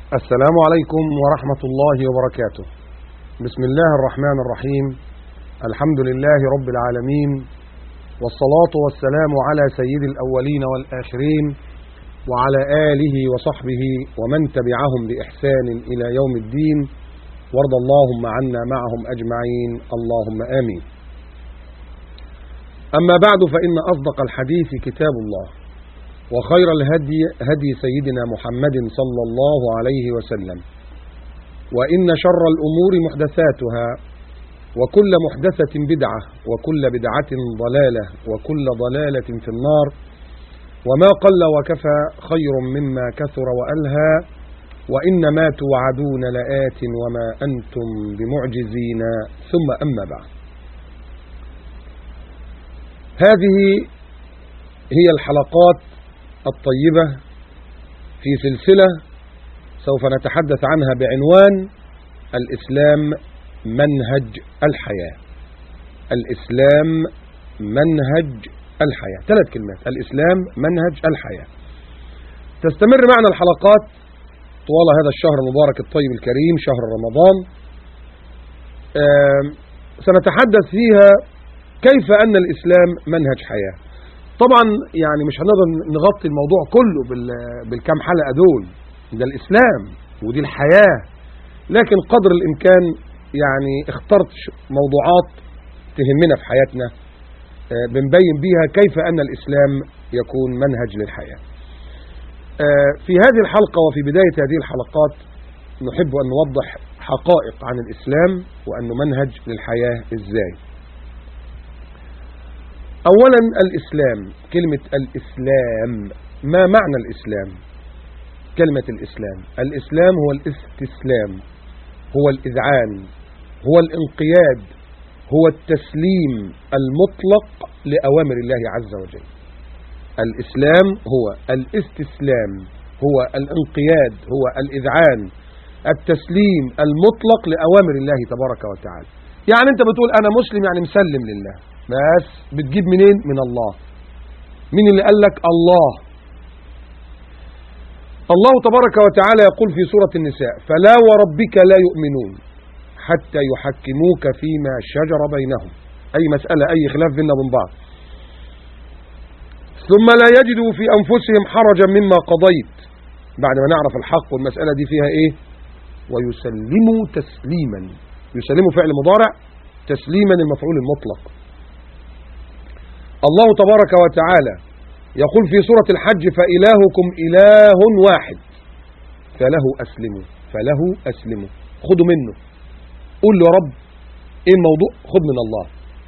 السلام عليكم ورحمة الله وبركاته. بسم الله الرحمن الرحيم. الحمد لله رب العالمين، والصلاة والسلام على سيد الأولين والآخرين وعلى آله وصحبه ومن تبعهم بإحسان إلى يوم الدين، وارض اللهم عنا معهم أجمعين، اللهم آمين. أما بعد، فإن أصدق الحديث كتاب الله، وخير الهدي هدي سيدنا محمد صلى الله عليه وسلم، وإن شر الأمور محدثاتها، وكل محدثة بدعة، وكل بدعة ضلالة، وكل ضلالة في النار. وما قل وكفى خير مما كثر وألهى، وإنما توعدون لآت وما أنتم بمعجزين. ثم أما بعد، هذه هي الحلقات الطيبة في سلسلة سوف نتحدث عنها بعنوان الإسلام منهج الحياة. الإسلام منهج الحياة، 3 كلمات: الإسلام منهج الحياة. تستمر معنا الحلقات طوال هذا الشهر المبارك الطيب الكريم، شهر رمضان. سنتحدث فيها كيف أن الإسلام منهج حياة. طبعا يعني مش هنقدر نغطي الموضوع كله بالكام حلقة دول، ده الإسلام ودي الحياة، لكن قدر الإمكان يعني اخترت موضوعات تهمنا في حياتنا بنبين بيها كيف أن الإسلام يكون منهج للحياة. في هذه الحلقة وفي بداية هذه الحلقات نحب أن نوضح حقائق عن الإسلام وأنه منهج للحياة إزاي. أولا، الإسلام، كلمة الإسلام، ما معنى الإسلام؟ كلمة الإسلام هو الاستسلام، هو الإذعان، هو الانقياد، هو التسليم المطلق لأوامر الله عز وجل. الإسلام هو الاستسلام، هو الانقياد، هو الإذعان، التسليم المطلق لأوامر الله تبارك وتعالى. يعني أنت بتقول أنا مسلم، يعني مسلم لله، بس بتجيب منين؟ من الله. مين اللي قال لك؟ الله. الله تبارك وتعالى يقول في سورة النساء: فلا وربك لا يؤمنون حتى يحكموك فيما شجر بينهم، أي مسألة، أي خلاف بيننا وبين بعض، ثم لا يجدوا في أنفسهم حرجا مما قضيت، بعد ما نعرف الحق والمسألة دي فيها إيه، ويسلموا تسليما. يسلموا فعل مضارع، تسليما المفعول المطلق. الله تبارك وتعالى يقول في سورة الحج: فإلهكم إله واحد فله أسلموا، فله أسلموا، خدوا منه. قول له يا رب إيه الموضوع؟ خد من الله.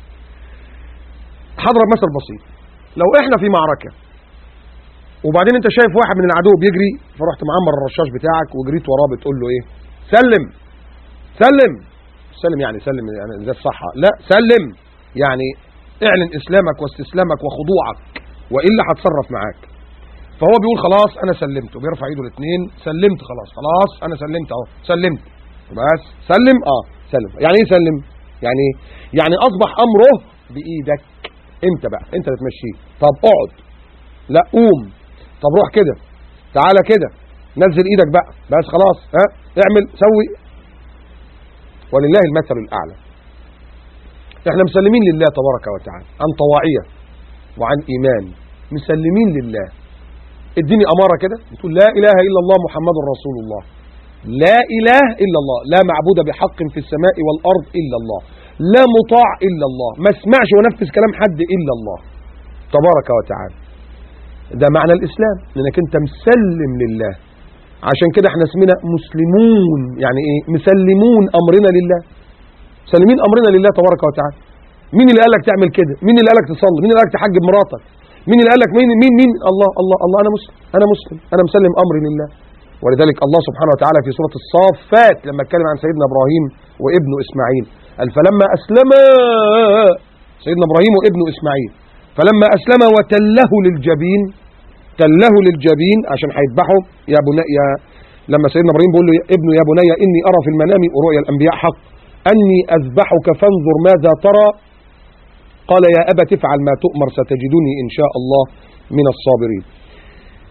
هضرب مثل بسيط: لو إحنا في معركة وبعدين أنت شايف واحد من العدو بيجري، فرحت معمر الرشاش بتاعك وجريت وراه، بتقول له إيه؟ سلم. سلم، سلم يعني سلم يعني زي الصحة، لا، سلم يعني اعلن إسلامك واستسلامك وخضوعك، وإلا هتصرف معاك. فهو بيقول خلاص أنا سلمت، وبيرفع ايده الاثنين: سلمت، خلاص أنا سلمت أهو، سلمت، بس سلم. سلم يعني ايه سلم؟ يعني أصبح أمره بإيدك أنت، بقى أنت اللي تمشيه. طب اقعد، لا قوم، طب روح كده، تعالى كده، نزل إيدك بقى، بس خلاص، اعمل، سوي، ولله المثل الأعلى. احنا مسلمين لله تبارك وتعالى عن طواعية وعن إيمان، مسلمين لله. اديني أمارة كده، بتقول لا إله إلا الله محمد رسول الله، لا إله إلا الله، لا معبود بحق في السماء والأرض إلا الله، لا مطاع إلا الله، ما اسمعش ونفذ كلام حد إلا الله تبارك وتعالى. ده معنى الإسلام، لأنك أنت مسلم لله. عشان كده احنا اسمنا مسلمون، يعني إيه؟ مسلمون أمرنا لله، مسلمين أمرنا لله تبارك وتعالى. مين اللي قال لك تعمل كده؟ مين اللي قال لك تصلي؟ مين اللي قال لك تحجب مراتك؟ مين اللي قال لك؟ مين؟ الله الله الله. أنا مسلم، أنا مسلم أمري لله. ولذلك الله سبحانه وتعالى في سورة الصافات لما اتكلم عن سيدنا إبراهيم وابنه إسماعيل قال: فلما أسلم سيدنا إبراهيم وابنه إسماعيل، فلما أسلم وتله للجبين، تله للجبين عشان هيذبحه. يا بني، لما سيدنا إبراهيم بيقول له ابنه: يا بني إني أرى في المنام، ورؤيا الأنبياء حق، أني أذبحك فانظر ماذا ترى، قال: يا أبت افعل ما تؤمر ستجدني إن شاء الله من الصابرين.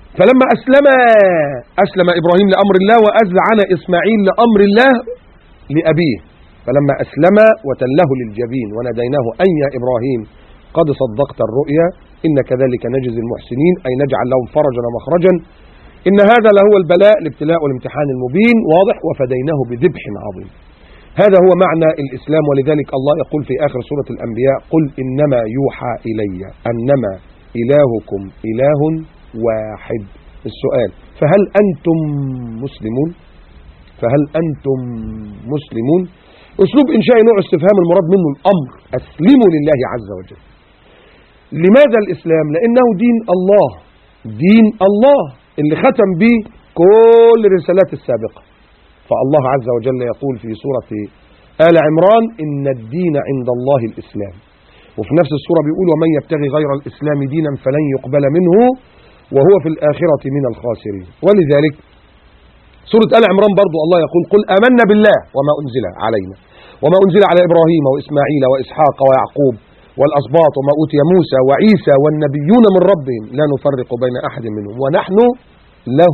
فلما أسلم إبراهيم لأمر الله وأذعن إسماعيل لأمر الله لأبيه، فلما أسلم وتله للجبين وناديناه أن يا إبراهيم قد صدقت الرؤيا إن كذلك نجزي المحسنين، أي نجعل لهم فرجا ومخرجا. إن هذا لهو البلاء الابتلاء والامتحان المبين، واضح، وفديناه بذبح عظيم. هذا هو معنى الإسلام. ولذلك الله يقول في آخر سورة الأنبياء قل إنما يوحى إلي أنما إلهكم إله واحد. السؤال فهل أنتم مسلمون؟ فهل أنتم مسلمون؟ أسلوب إنشاء نوع استفهام المراد منه الأمر، أسلموا لله عز وجل. لماذا الإسلام؟ لأنه دين الله، دين الله اللي ختم به كل الرسالات السابقة. فالله عز وجل يقول في سورة آل عمران إن الدين عند الله الإسلام، وفي نفس السورة بيقول ومن يبتغي غير الإسلام دينا فلن يقبل منه وهو في الآخرة من الخاسرين. ولذلك سورة آل عمران برضو الله يقول قل آمنا بالله وما أنزل علينا وما أنزل على إبراهيم وإسماعيل وإسحاق ويعقوب والأسباط وما أوتي موسى وعيسى والنبيون من ربهم لا نفرق بين أحد منهم ونحن له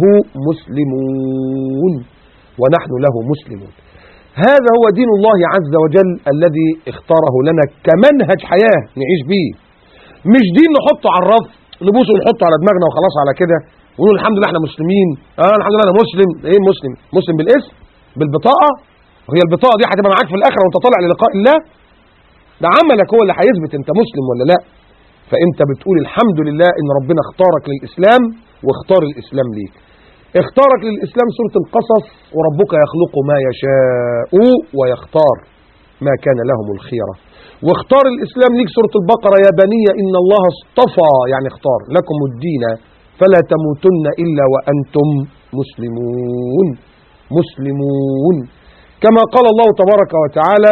مسلمون، ونحن له مسلمون. هذا هو دين الله عز وجل الذي اختاره لنا كمنهج حياة نعيش به، مش دين نحطه على الرف نبوسه ونحطه على دماغنا وخلاص على كده ونقول الحمد لله احنا مسلمين. الحمد لله انا مسلم. ايه مسلم؟ مسلم بالاسم؟ بالبطاقة؟ وهي البطاقة دي هتبقى معاك في الآخرة وانت طالع للقاء الله؟ ده عملك هو اللي هيثبت انت مسلم ولا لا. فانت بتقول الحمد لله ان ربنا اختارك للإسلام واختار الإسلام ليك. اختارك للإسلام سورة القصص وربك يخلق ما يشاء ويختار ما كان لهم الخيرة، واختار الإسلام ليك سورة البقرة يا بني إن الله اصطفى يعني اختار لكم الدين فلا تموتن إلا وأنتم مسلمون. مسلمون كما قال الله تبارك وتعالى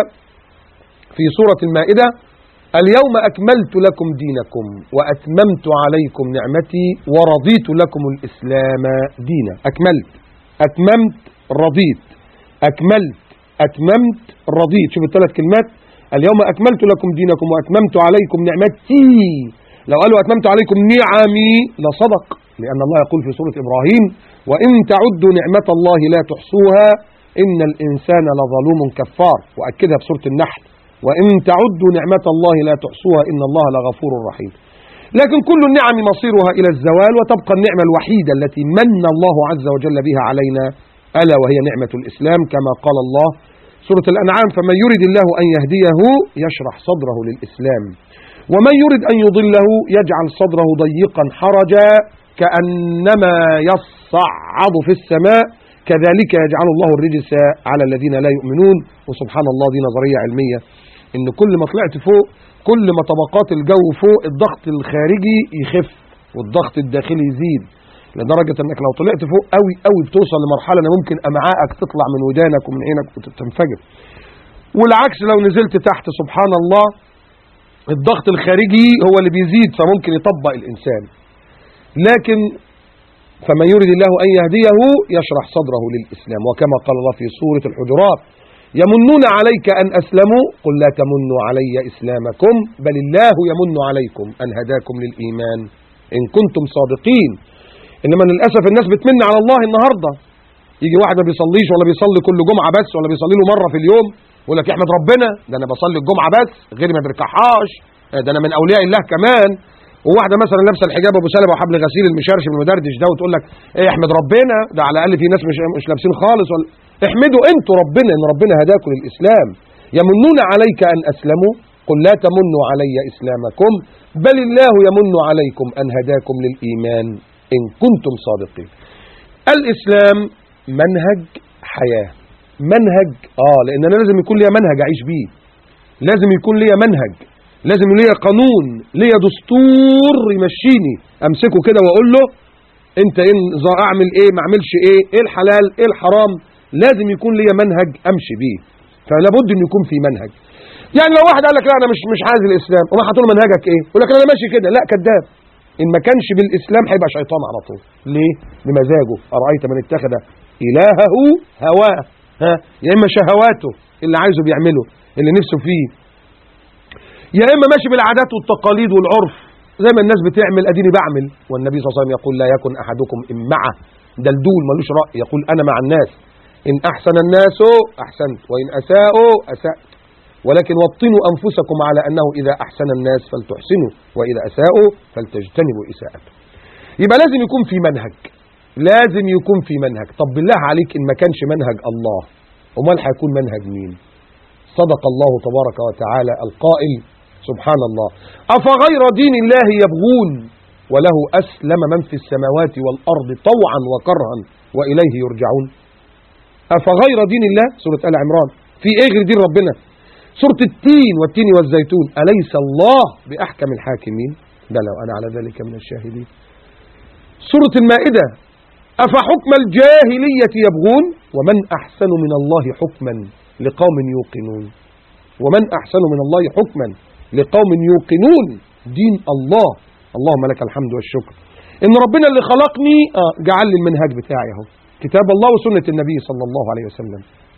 في سورة المائدة اليوم أكملت لكم دينكم وأتممت عليكم نعمتي ورضيت لكم الإسلام دينا. أكملت، أتممت، رضيت. أكملت، أتممت، رضيت. شوف الثلاث كلمات. اليوم أكملت لكم دينكم وأتممت عليكم نعمتي. لو قالوا أتممت عليكم نعمي لصدق، لأن الله يقول في سورة إبراهيم وإن تعدوا نعمة الله لا تحصوها إن الإنسان لظلوم كفار، وأكدها في سورة النحل وإن تعدوا نعمة الله لا تحصوها إن الله لغفور رحيم. لكن كل النعم مصيرها إلى الزوال، وتبقى النعمة الوحيدة التي من الله عز وجل بها علينا ألا وهي نعمة الإسلام، كما قال الله سورة الأنعام فمن يرد الله أن يهديه يشرح صدره للإسلام ومن يرد أن يضله يجعل صدره ضيقا حرجا كأنما يصعد في السماء كذلك يجعل الله الرجس على الذين لا يؤمنون. وسبحان الله دي نظرية علمية ان كل ما طلعت فوق كل ما طبقات الجو فوق الضغط الخارجي يخف والضغط الداخلي يزيد، لدرجة انك لو طلعت فوق قوي قوي بتوصل لمرحلة ان ممكن امعائك تطلع من ودانك ومن عينك وتنفجر، والعكس لو نزلت تحت سبحان الله الضغط الخارجي هو اللي بيزيد فممكن يطبق الانسان. لكن فمن يرد الله أن يهديه يشرح صدره للإسلام، وكما قال الله في سورة الحجرات يمنون عليك أن أسلموا قل لا تمنوا علي إسلامكم بل الله يمن عليكم أن هداكم للإيمان إن كنتم صادقين. إنما للأسف الناس بتمن على الله النهاردة. يجي واحد ما بيصليش ولا بيصلي كل جمعة بس ولا بيصلي له مرة في اليوم يقول لك احمد ربنا ده أنا بصلي الجمعة بس غيري ما بيركعهاش، ده أنا من أولياء الله كمان. وواحده مثلا لابسه الحجاب ابو سلمة وحبل غسيل المشرشم المدردش ده وتقول لك ايه احمد ربنا ده على الاقل في ناس مش لابسين خالص. ولا احمدوا انتوا ربنا ان ربنا هداكم للاسلام. يمنون عليك ان اسلموا قل لا تمنوا علي اسلامكم بل الله يمن عليكم ان هداكم للايمان ان كنتم صادقين. الاسلام منهج حياه، منهج لان انا لازم يكون لي منهج اعيش بيه، لازم يكون لي منهج، لازم ليا قانون، ليا دستور يمشيني، امسكه كده واقول له انت اعمل ايه ما اعملش ايه، ايه الحلال ايه الحرام، لازم يكون ليا منهج امشي بيه. فلا بد ان يكون في منهج. يعني لو واحد قال لك لا انا مش عايز الاسلام، وما هتقول منهجك ايه؟ يقول لك انا ماشي كده، لا كذاب. ان ما كانش بالاسلام هيبقى شيطان على طول. ليه؟ بمزاجه. ارايت من اتخذ الهه هواه، يا اما شهواته اللي عايزه بيعمله اللي نفسه فيه، يا اما ماشي بالعادات والتقاليد والعرف زي ما الناس بتعمل اديني بعمل. والنبي صلى الله عليه وسلم يقول لا يكن احدكم امعه دلدول ملوش راي، يقول انا مع الناس، ان احسن الناس احسنت وان اساءوا اسات، ولكن وطنوا انفسكم على انه اذا احسن الناس فلتحسنوا واذا اساءوا فلتجتنبوا اساءته. يبقى لازم يكون في منهج، لازم يكون في منهج. طب بالله عليك ان ما كانش منهج الله امال هيكون منهج مين؟ صدق الله تبارك وتعالى القائل سبحان الله أفغير دين الله يبغون وله أسلم من في السماوات والأرض طوعا وكرها وإليه يرجعون. أفغير دين الله سورة آل عمران، في إيه غير دين ربنا؟ سورة التين والتين والزيتون أليس الله بأحكم الحاكمين؟ بلى وأنا على ذلك من الشاهدين. سورة المائدة أفحكم الجاهلية يبغون ومن أحسن من الله حكما لقوم يوقنون. ومن أحسن من الله حكما لقوم يوقنون دين الله. اللهم لك الحمد والشكر إن ربنا اللي خلقني جعل لي المنهج بتاعي اهو، كتاب الله وسنة النبي صلى الله عليه وسلم.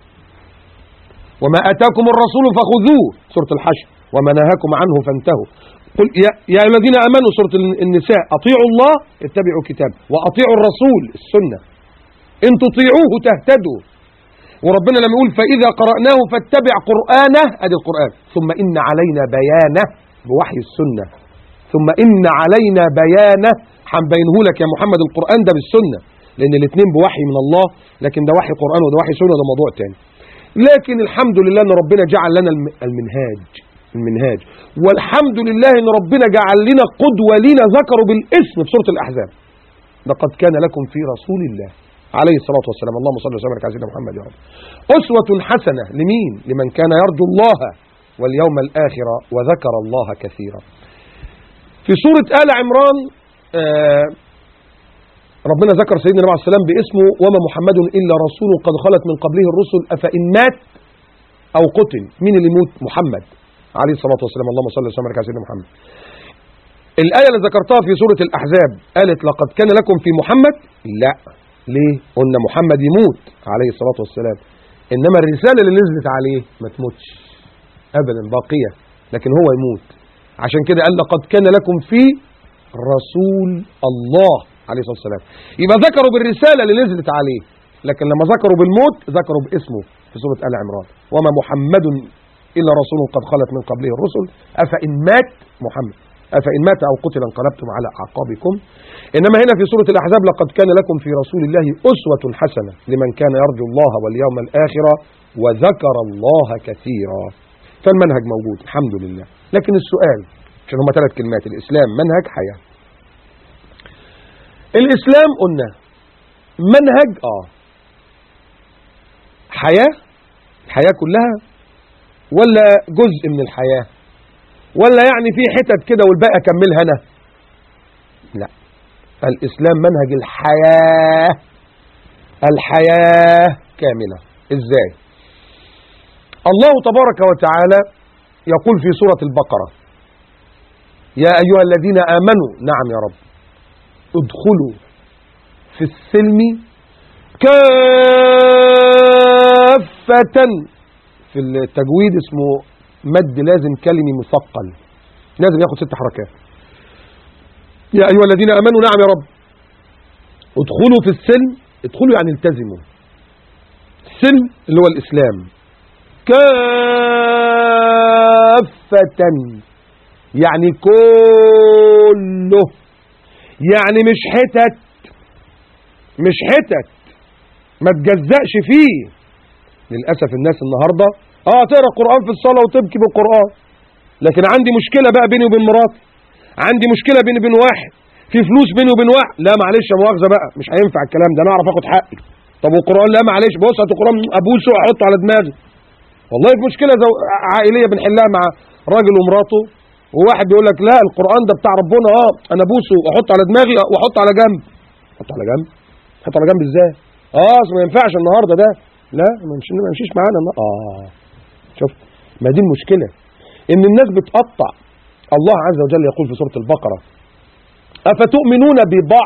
وما آتاكم الرسول فخذوه سورة الحشر وما نهاكم عنه فانتهوا. قل يا الذين آمنوا سورة النساء أطيعوا الله اتبعوا كتاب وأطيعوا الرسول السنة إن تطيعوه تهتدوا. وربنا لما يقول فإذا قرأناه فاتبع قرآنه أدي القرآن ثم إن علينا بيانه بوحي السنة، ثم إن علينا بيانه هنبينه لك يا محمد القرآن ده بالسنة، لأن الاثنين بوحي من الله، لكن ده وحي قرآن وده وحي سنة، ده موضوع تاني. لكن الحمد لله أن ربنا جعل لنا المنهاج، والحمد لله أن ربنا جعل لنا قدوة لنا ذكروا بالاسم في سورة الأحزاب لقد كان لكم في رسول الله عليه الصلاة والسلام اللهم صل وسلم على سيدنا محمد يا رب أسوة حسنة لمين؟ لمن كان يرجو الله واليوم الآخر وذكر الله كثيرا. في سورة آل عمران ربنا ذكر سيدنا النبي عليه السلام باسمه وما محمد إلا رسول قد خلت من قبله الرسل أفإن مات أو قتل. مين اللي يموت؟ محمد عليه الصلاة والسلام اللهم صل وسلم على سيدنا محمد. الآية اللي ذكرتها في سورة الأحزاب قالت لقد كان لكم في محمد، لا ليه؟ قلنا محمد يموت عليه الصلاة والسلام، إنما الرسالة اللي نزلت عليه ما تموتش أبدا باقية، لكن هو يموت. عشان كده قال لقد كان لكم في رسول الله عليه الصلاة والسلام. يبقى ذكروا بالرسالة اللي نزلت عليه، لكن لما ذكروا بالموت ذكروا باسمه في سورة آل عمران وما محمد إلا رسول قد خلت من قبله الرسل أفإن مات محمد أفإن مات أو قتل انقلبتم على أعقابكم. إنما هنا في سورة الأحزاب لقد كان لكم في رسول الله أسوة حسنة لمن كان يرجو الله واليوم الآخر وذكر الله كثيرا. فالمنهج موجود الحمد لله. لكن السؤال عشان هما 3 كلمات، الإسلام منهج حياة. الإسلام قلنا منهج حياة، الحياة كلها ولا جزء من الحياة، ولا يعني في حتت كده والباقي أكملها أنا؟ لا، الإسلام منهج الحياة، الحياة كاملة. إزاي؟ الله تبارك وتعالى يقول في سورة البقرة يا أيها الذين آمنوا، نعم يا رب، ادخلوا في السلم كافة. في التجويد اسمه مد لازم كلمي مثقل، لازم ياخد 6 حركات. يا أيها الذين آمنوا، نعم يا رب، ادخلوا في السلم، ادخلوا يعني التزموا، السلم اللي هو الإسلام، كافة يعني كله، يعني مش حتت ما تجزأش فيه. للأسف الناس النهاردة تقرأ القرآن في الصلاة وتبكي بالقرآن، لكن عندي مشكلة بقى بيني وبين مراتي، عندي مشكلة بيني وبين واحد، في فلوس بيني وبين واحد، لا معلش يا مؤاخذة بقى مش هينفع الكلام ده، انا اعرف اخد حقي. طب والقرآن لا معلش بص هات القرآن ابوسه واحطه على دماغي. والله في مشكلة عائلية بنحلها مع راجل ومراته، وواحد بيقول لك لا القرآن ده بتاع ربنا، انا ابوسه واحطه على دماغي واحطه على جنب. حطه على جنب؟ حطه على جنب ازاي؟ ما ينفعش النهارده ده، لا ما يمشيش معانا. شفت؟ ما دي المشكلة، ان الناس بتقطع. الله عز وجل يقول في سورة البقرة أفتؤمنون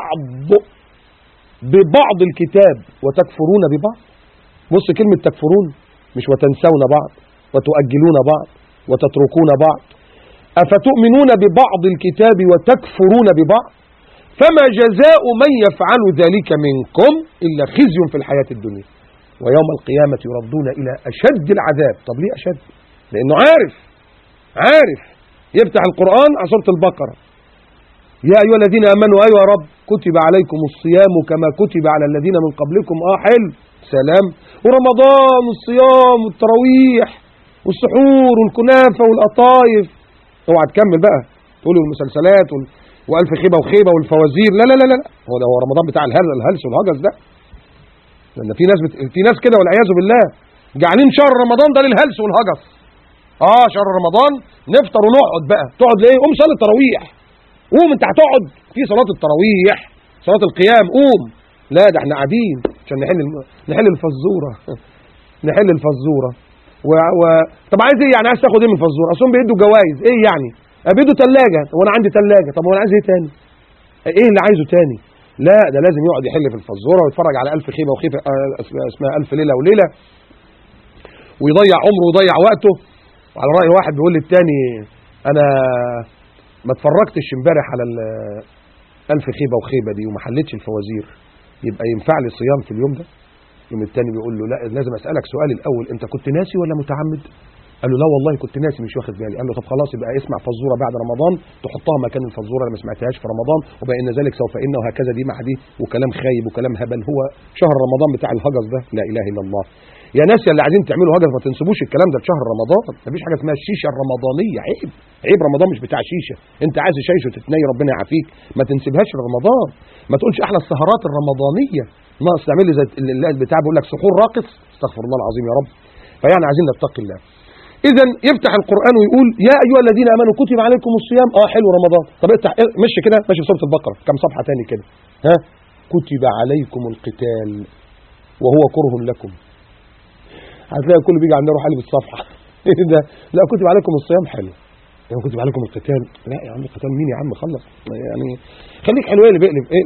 ببعض الكتاب وتكفرون ببعض. بص كلمة تكفرون مش وتنسون بعض وتؤجلون بعض وتتركون بعض. أفتؤمنون ببعض الكتاب وتكفرون ببعض فما جزاء من يفعل ذلك منكم إلا خزي في الحياة الدنيا ويوم القيامة يردون إلى أشد العذاب. طب ليه أشد؟ لأنه عارف يفتح القرآن على سورة البقرة يا أيها الذين آمنوا أيها يا رب كتب عليكم الصيام كما كتب على الذين من قبلكم حلو سلام، ورمضان والصيام والتراويح والسحور والكنافة والقطايف. اوعى تكمل بقى تقول المسلسلات وألف خيبة وخيبة والفوازير. لا لا لا لا، هو رمضان بتاع الهلس والهجس ده. لأن في ناس كده والعياذ بالله جعلين شهر رمضان ده للهلس والهجس. شهر رمضان نفطر ونقعد بقى. تقعد ليه؟ قوم صلي التراويح. قوم انت هتقعد في صلاة التراويح صلاة القيام قوم. لا ده احنا قاعدين عشان نحل الفزورة نحل الفزورة طب عايز ايه يعني؟ عايز تاخد ايه من الفزورة؟ اصلا بيدوا جوائز ايه يعني؟ بيدوا ثلاجة. هو انا عندي ثلاجة، طب هو انا عايز ايه تاني؟ ايه اللي عايزه تاني؟ لا ده لازم يقعد يحل في الفزورة ويتفرج على ألف خيبة وخيبة اسمها ألف ليلة وليلة ويضيع عمره ويضيع وقته. وعلى رأي واحد بيقول للتاني انا ما اتفرجتش امبارح على ألف خيبة وخيبة دي وما حلتش الفوازير، يبقى ينفع لي صيام في اليوم ده؟ يوم التاني بيقول له لا لازم اسألك سؤال الأول، انت كنت ناسي ولا متعمد؟ قال له لا والله كنت ناسي مش واخد بالي. قال له طب خلاص يبقى اسمع فزورة بعد رمضان تحطها مكان الفزورة اللي ما سمعتهاش في رمضان وبين ذلك سوف إن وهكذا دي مع دي وكلام خايب وكلام هبل. هو شهر رمضان بتاع الهجس ده لا إله إلا الله. يا ناس اللي عايزين تعملوا هجس ما تنسبوش الكلام ده لشهر رمضان. مفيش حاجة اسمها الشيشة الرمضانية، عيب رمضان مش بتاع شيشة. انت عايز شيشه وتتني ربنا يعافيك ما تنسبهاش لرمضان. ما تقولش احلى السهرات الرمضانية ناقص تعمل لي زي البتاع بيقول لك سحور راقص. استغفر الله العظيم يا رب. فيعني عايزين نتقي الله. إذا يفتح القرآن ويقول يا أيها الذين آمنوا كتب عليكم الصيام. حلو رمضان. طب افتح مشي كده ماشي في سورة البقرة كم صفحة تاني كده كتب عليكم القتال وهو كره لكم. هتلاقي الكل بيجي عندنا يروح قلب الصفحة ده لا كتب عليكم الصيام حلو يعني كتب عليكم القتال. لا يا عم القتال مين يا عم خلص يعني خليك حلو. اقلب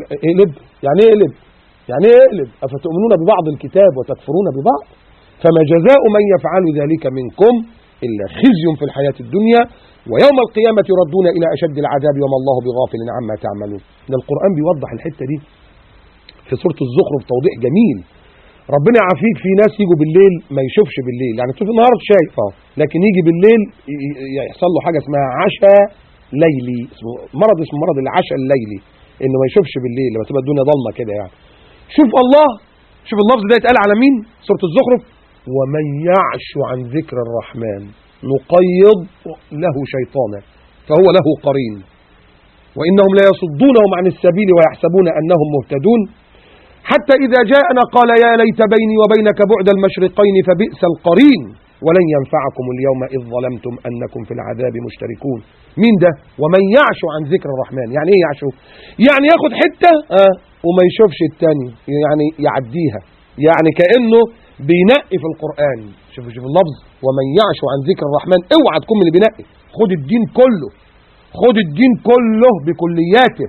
يعني ايه اقلب؟ يعني ايه اقلب؟ أفتؤمنون ببعض الكتاب وتكفرون ببعض فما جزاء من يفعل ذلك منكم إلا خزي في الحياة الدنيا ويوم القيامة يردون إلى أشد العذاب وما الله بغافل عما تعملون. ده القرآن بيوضح الحتة دي في سورة الزخرف توضيح جميل. ربنا يعافيك في ناس يجوا بالليل ما يشوفش بالليل، يعني طول النهار شايف لكن يجي بالليل يحصل له حاجة اسمها عشاء ليلي، اسمه مرض العشاء الليلي، انه ما يشوفش بالليل لما تبقى الدنيا ضلمة كده. يعني شوف الله، شوف اللفظ ده يتقال على مين؟ سورة الزخرف ومن يعش عن ذكر الرحمن نقيض له شيطانا فهو له قرين وإنهم لا يصدونهم عن السبيل ويحسبون أنهم مهتدون حتى إذا جاءنا قال يا ليت بيني وبينك بعد المشرقين فبئس القرين ولن ينفعكم اليوم إذ ظلمتم أنكم في العذاب مشتركون. مين ده؟ ومن يعش عن ذكر الرحمن. يعني إيه يعشو؟ يعني ياخد حتة وما يشوفش التاني، يعني يعديها، يعني كأنه بينقي في القرآن. شوف اللفظ ومن يعش عن ذكر الرحمن. اوعى تكون من اللي بينقي. خد الدين كله، خد الدين كله بكلياته.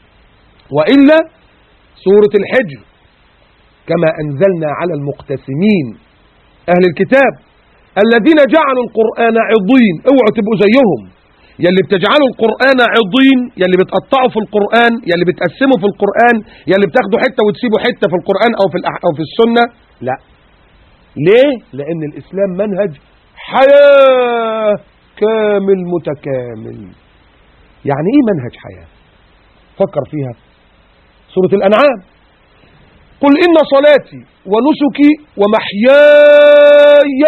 وإلا سورة الحجر كما أنزلنا على المقتسمين أهل الكتاب الذين جعلوا القرآن عضين. اوعوا تبقوا زيهم يلي بتجعلوا القرآن عضين، يلي بتقطعوا في القرآن، يلي بتقسموا في القرآن، يلي بتاخدوا حتة وتسيبوا حتة في القرآن أو في السنة. لا، ليه؟ لأن الإسلام منهج حياة كامل متكامل. يعني إيه منهج حياة؟ فكر فيها. سورة الأنعام قل إن صلاتي ونسكي ومحياي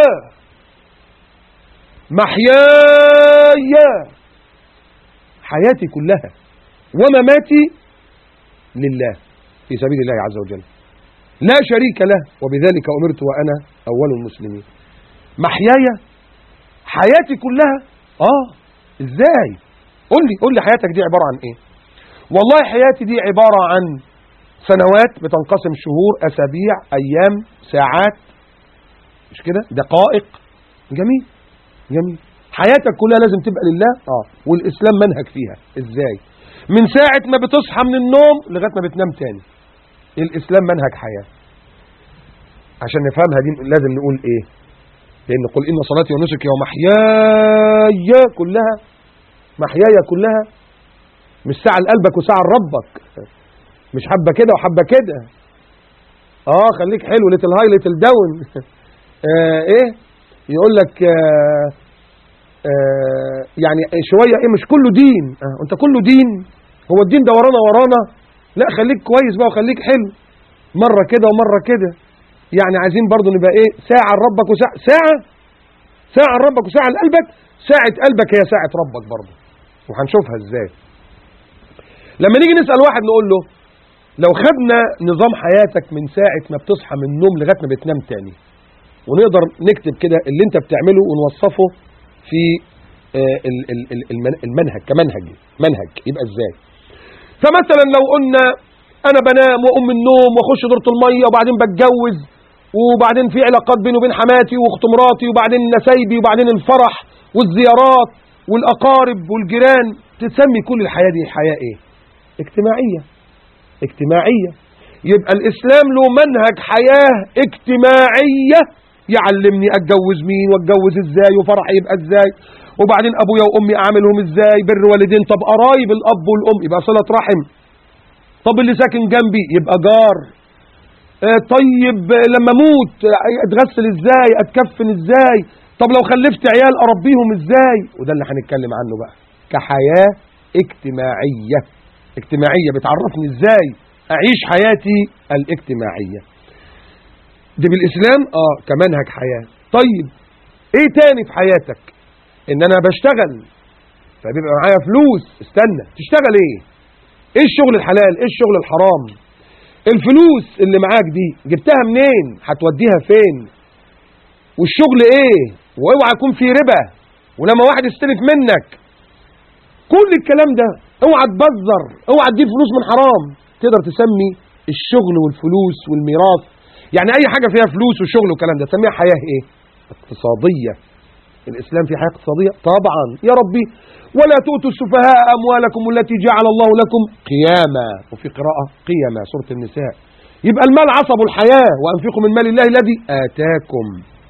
حياتي كلها ومماتي لله في سبيل الله عز وجل لا شريك له وبذلك أمرت وأنا أول المسلمين. محياي حياتي كلها. إزاي؟ قل لي حياتك دي عبارة عن إيه؟ والله حياتي دي عبارة عن سنوات بتنقسم شهور، أسابيع، أيام، ساعات، مش كده؟ دقائق. جميل. حياتك كلها لازم تبقى لله. والإسلام منهج فيها. إزاي؟ من ساعة ما بتصحى من النوم لغاية ما بتنام تاني الإسلام منهج حياة. عشان نفهمها دي لازم نقول إيه؟ لأن قل إن صلاتي ونسكي ومحياي كلها محياي كلها، مش ساعة لقلبك وساعة لربك، مش حبة كده وحبة كده. خليك حلو، ليتل هاي ليتل داون. ايه يقول لك يعني شوية ايه، مش كله دين. انت كله دين؟ هو الدين ده ورانا؟ لا، خليك كويس بقى وخليك حلو، مرة كده ومرة كده. يعني عايزين برضو نبقى ايه، ساعة لربك ساعة لربك وساعة لقلبك. ساعة قلبك هي ساعة ربك برضو، وهنشوفها ازاي. لما نيجي نسأل واحد نقول له لو خدنا نظام حياتك من ساعة ما بتصحى من النوم لغاية ما بتنام تاني، ونقدر نكتب كده اللي انت بتعمله ونوصفه في المنهج منهج يبقى ازاي. فمثلا لو قلنا انا بنام واقوم من النوم واخش دورة المية وبعدين بتجوز، وبعدين في علاقات بيني وبين حماتي واخت مراتي، وبعدين نسايبي، وبعدين الفرح والزيارات والاقارب والجيران، تسمي كل الحياة دي حياة ايه؟ اجتماعية. يبقى الاسلام له منهج حياة اجتماعية، يعلمني اتجوز مين واتجوز ازاي وفرح يبقى ازاي، وبعدين ابويا وامي اعملهم ازاي، بر والدين، طب قرايب الاب والام يبقى صلة رحم، طب اللي ساكن جنبي يبقى جار، طيب لما اموت اتغسل ازاي، اتكفن ازاي، طب لو خلفت عيال اربيهم ازاي. وده اللي هنتكلم عنه بقى كحياة اجتماعية بتعرفني ازاي اعيش حياتي الاجتماعية دي بالاسلام كمنهج حياة. طيب ايه تاني في حياتك؟ ان انا بشتغل فبيبقى معايا فلوس. استنى، تشتغل ايه الشغل الحلال، ايه الشغل الحرام، الفلوس اللي معاك دي جبتها منين، هتوديها فين، والشغل ايه، واوعى يكون في ربا، ولما واحد يستلف منك كل الكلام ده اوعى تبذر، اوعى تجيب فلوس من حرام. تقدر تسمي الشغل والفلوس والميراث، يعني اي حاجة فيها فلوس وشغل والكلام ده تسميها حياة ايه؟ اقتصادية. الاسلام في حياة اقتصادية طبعا يا ربي، ولا تؤتوا السفهاء اموالكم التي جعل الله لكم قياما، وفي قراءة قياما سورة النساء. يبقى المال عصب الحياة، وانفقوا من مال الله الذي آتاكم.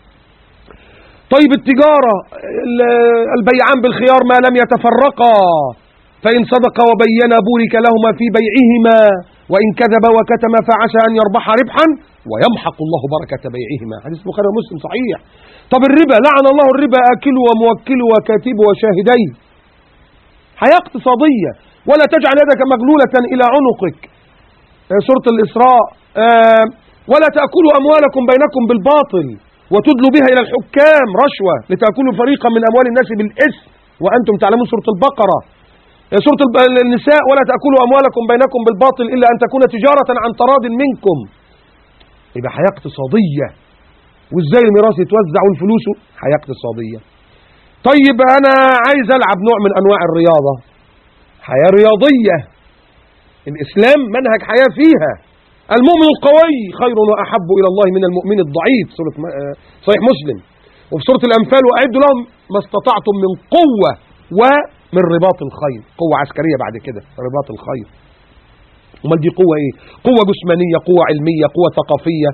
طيب التجارة، البيعان بالخيار ما لم يتفرقا، فإن صدقا وبينا بورك لهما في بيعهما، وإن كذبا وكتما فعسى أن يربح ربحا ويمحق الله بركة بيعهما. حديث البخاري ومسلم صحيح. طب الربا، لعن الله الربا آكله وموكله وكاتبه وشاهديه. حياة اقتصادية. ولا تجعل يدك مغلولة إلى عنقك، سورة الإسراء. ولا تأكلوا أموالكم بينكم بالباطل وتدلوا بها إلى الحكام رشوة لتأكلوا فريقا من أموال الناس بالإثم وأنتم تعلمون، سورة البقرة. سورة النساء ولا تأكلوا أموالكم بينكم بالباطل إلا أن تكون تجارة عن تراض منكم. يبقى حياة اقتصادية. وإزاي الميراث يتوزع والفلوس، حياة اقتصادية. طيب أنا عايز ألعب نوع من أنواع الرياضة، حياة رياضية. الإسلام منهج حياة فيها. المؤمن القوي خير وأحب إلى الله من المؤمن الضعيف، سورة صحيح مسلم. وفي سورة الأنفال وأعدوا لهم ما استطعتم من قوة ومن رباط الخيل، قوة عسكرية بعد كده رباط الخيل. وما دي قوة إيه؟ قوة جسمانية، قوة علمية، قوة ثقافية،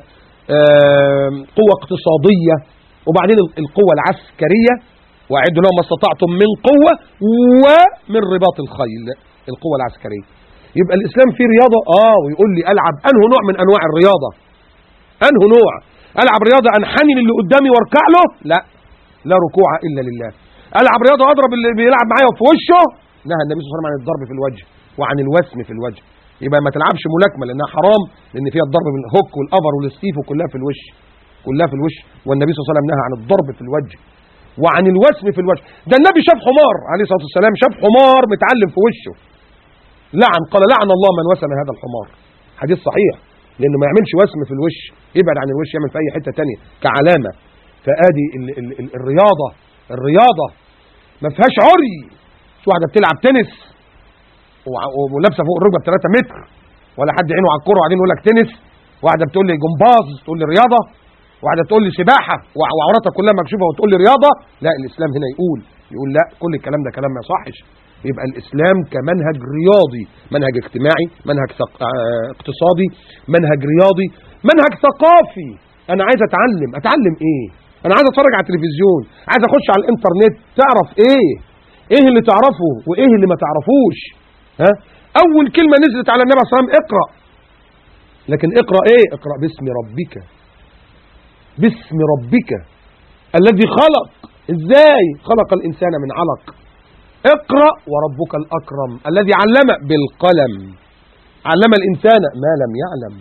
قوة اقتصادية، وبعدين القوة العسكرية وأعدوا لهم ما استطعتم من قوة ومن رباط الخيل، القوة العسكرية. يبقى الإسلام فيه رياضة. ويقول لي ألعب أنه نوع من أنواع الرياضة، أنه نوع ألعب رياضة أنحني للي قدامي واركع له؟ لا ركوع إلا لله. ألعب رياضة أضرب اللي بيلعب معايا في وشه؟ نهى النبي صلى الله عليه وسلم عن الضرب في الوجه وعن الوسم في الوجه. يبقى ما تلعبش ملاكمة لأنها حرام، لأن فيها الضرب بالهوك والأفر والستيف وكلها في الوش، كلها في الوش. والنبي صلى الله عليه وسلم نهى عن الضرب في الوجه وعن الوسم في الوجه. ده النبي شاف حمار عليه الصلاة والسلام، شاف حمار متعلم في وشه، قال لعن الله من وسم هذا الحمار. حديث صحيح، لأنه ما يعملش وسم في الوش، يبعد عن الوش، يعمل في أي حتة تانية كعلامة. فآدي الرياضة ما فيهاش عري. شو واحدة بتلعب تنس ولابسة فوق الركبة ب3 متر، ولا حد عينه على الكرة وبعدين يقول لك تنس. واحدة بتقول لي جمباز تقول لي رياضة، واحدة تقول لي سباحة وعورتها كلها مكشوفة وتقول لي رياضة. لا، الإسلام هنا يقول لا، كل الكلام ده كلام ما يصحش. يبقى الإسلام كمنهج رياضي، منهج اجتماعي، منهج اقتصادي، منهج رياضي، منهج ثقافي. أنا عايز أتعلم إيه؟ أنا عايز أتفرج على التلفزيون، عايز أخش على الإنترنت، تعرف إيه؟ ايه اللي تعرفه وايه اللي ما تعرفوش. ها، اول كلمة نزلت على النبي صلى الله عليه وسلم اقرأ، لكن اقرأ ايه؟ اقرأ باسم ربك، باسم ربك الذي خلق. ازاي خلق الانسان؟ من علق. اقرأ وربك الاكرم الذي علم بالقلم، علم الانسان ما لم يعلم.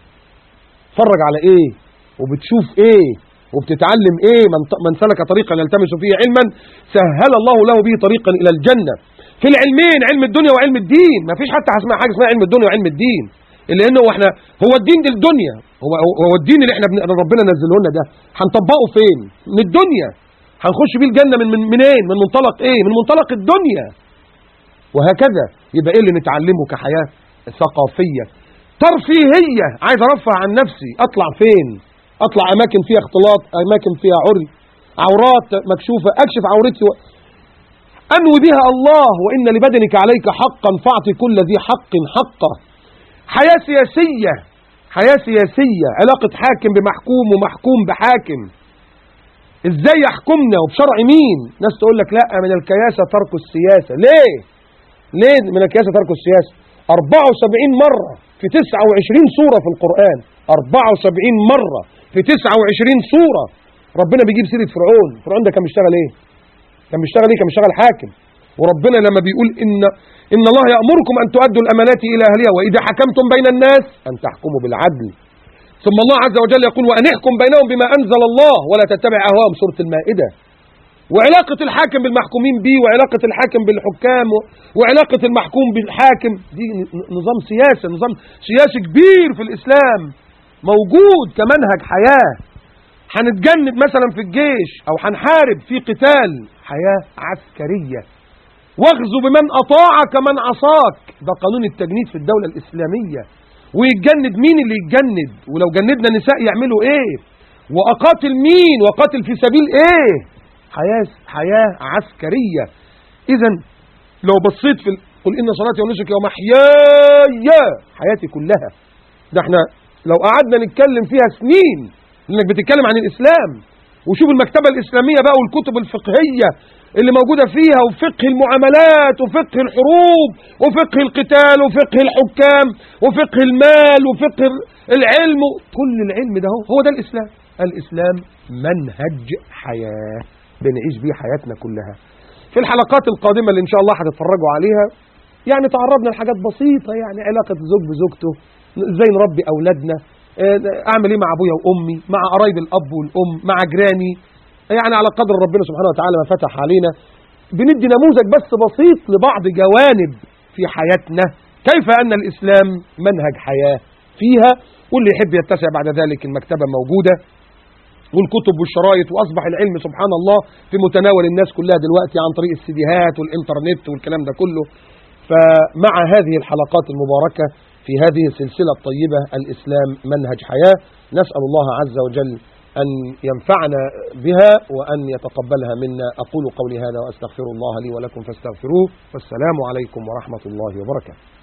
فرج على ايه وبتشوف ايه وبتتعلم ايه؟ من سلك طريقا يلتمس فيه علما سهل الله له به طريقا الى الجنة. في العلمين، علم الدنيا وعلم الدين، ما فيش حتى حاجه اسمها علم الدنيا وعلم الدين، لانه احنا هو الدين دي الدنيا، هو الدين اللي احنا ربنا نزله لنا ده هنطبقه فين؟ من الدنيا. هنخش بيه الجنة منين؟ من منطلق ايه؟ من منطلق الدنيا. وهكذا يبقى ايه اللي نتعلمه كحياة ثقافية ترفيهية؟ عايز ارفع عن نفسي، اطلع فين؟ اطلع اماكن فيها اختلاط، اماكن فيها عورات مكشوفة، اكشف عورتي انوي بها الله. وان لبدنك عليك حقا فاعطي كل ذي حق حقه. حياة سياسية، حياة سياسية، علاقة حاكم بمحكوم ومحكوم بحاكم. ازاي يحكمنا وبشرع مين؟ ناس تقول لك لا من الكياسة ترك السياسة. ليه من الكياسة ترك السياسة؟ 74 مرة في 29 سورة في القرآن، 74 مرة في 29 سورة ربنا بيجيب سيرة فرعون. فرعون ده كان بيشتغل ايه؟ كان بيشتغل حاكم. وربنا لما بيقول إن الله يأمركم أن تؤدوا الأمانات إلى أهلها وإذا حكمتم بين الناس أن تحكموا بالعدل. ثم الله عز وجل يقول وأن احكم بينهم بما أنزل الله ولا تتبع أهواهم، سورة المائدة. وعلاقة الحاكم بالمحكومين به، وعلاقة الحاكم بالحكام، وعلاقة المحكوم بالحاكم، دي نظام سياسي كبير في الإسلام موجود كمنهج حياة. هنتجند مثلا في الجيش أو هنحارب في قتال، حياة عسكرية. واغزو بمن أطاعك من عصاك، ده قانون التجنيد في الدولة الإسلامية. ويتجند مين اللي يتجند؟ ولو جندنا نساء يعملوا ايه؟ وأقاتل مين؟ وقاتل في سبيل ايه؟ حياة عسكرية. إذن لو بصيت في قل إن صلاتي ونسكي ومحياي، حياتي كلها. ده احنا لو قعدنا نتكلم فيها سنين، لأنك بتتكلم عن الإسلام. وشوف المكتبة الإسلامية بقى والكتب الفقهية اللي موجودة فيها، وفقه المعاملات وفقه الحروب وفقه القتال وفقه الحكام وفقه المال وفقه العلم، كل العلم ده هو ده الإسلام. الإسلام منهج حياة بنعيش بيه حياتنا كلها. في الحلقات القادمة اللي إن شاء الله هتتفرجوا عليها يعني تعرضنا لحاجات بسيطة، يعني علاقة زوج بزوجته، ازاي نربي أولادنا، أعمل إيه مع أبويا وأمي، مع قرايب الأب والأم، مع جيراني، يعني على قدر ربنا سبحانه وتعالى ما فتح علينا. بندي نموذج بس بسيط لبعض جوانب في حياتنا، كيف أن الإسلام منهج حياة فيها. واللي يحب يتسع بعد ذلك المكتبة موجودة والكتب والشرايط، وأصبح العلم سبحان الله في متناول الناس كلها دلوقتي عن طريق السيديهات والإنترنت والكلام ده كله. فمع هذه الحلقات المباركة في هذه السلسلة الطيبة الإسلام منهج حياة، نسأل الله عز وجل أن ينفعنا بها وأن يتقبلها منا. أقول قولي هذا وأستغفر الله لي ولكم فاستغفروه، والسلام عليكم ورحمة الله وبركاته.